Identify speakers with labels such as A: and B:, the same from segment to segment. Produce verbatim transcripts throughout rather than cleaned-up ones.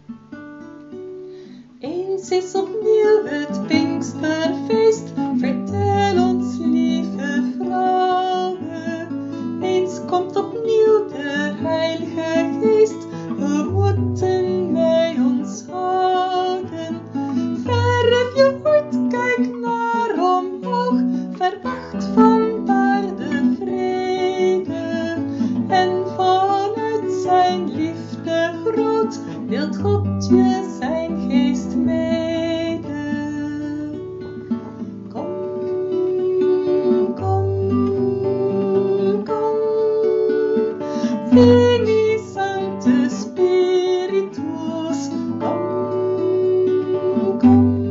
A: Eens is opnieuw het Pinksterfeest, vertel ons lieve vrouwen. Eens komt opnieuw de Heilige Geest, hoe moeten wij ons houden? Verf je hart, kijk naar omhoog, verwacht vandaar de vrede. En vanuit zijn liefde groot, deelt God je zijn geest mede. Kom, kom, kom, Veni Sancte Spiritus, kom, kom,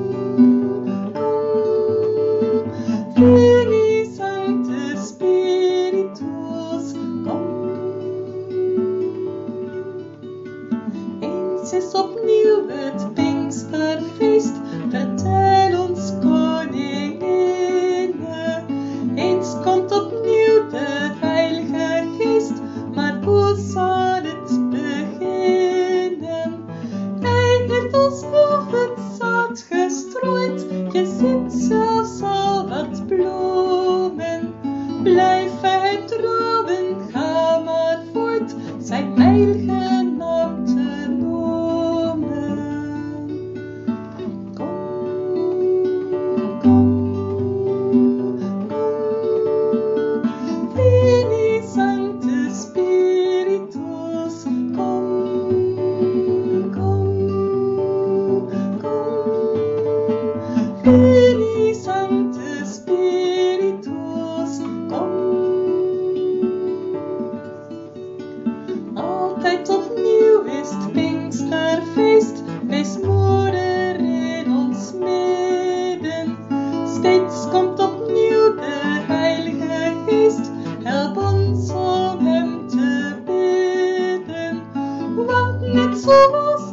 A: kom, Veni Sancte Spiritus, kom. Eens is opnieuw het Pinksterfeest, vertel ons koninginne. Eens komt opnieuw de Heilige Geest, maar hoe zal het beginnen? Hij heeft ons boven zaad gestrooid, je ziet zelfs al wat bloemen. Blijf vertrouwen, ga maar voort, zijn heilige naam te noemen. Kom, kom, kom, Veni Sancte Spiritus, kom, kom, kom, Veni Sancte Spiritus, kom. Altijd opnieuw is het Pinksterfeest, wees moeder in ons midden. Steeds komt opnieuw de Heilige Geest, help ons om hem te bidden. Want net zoals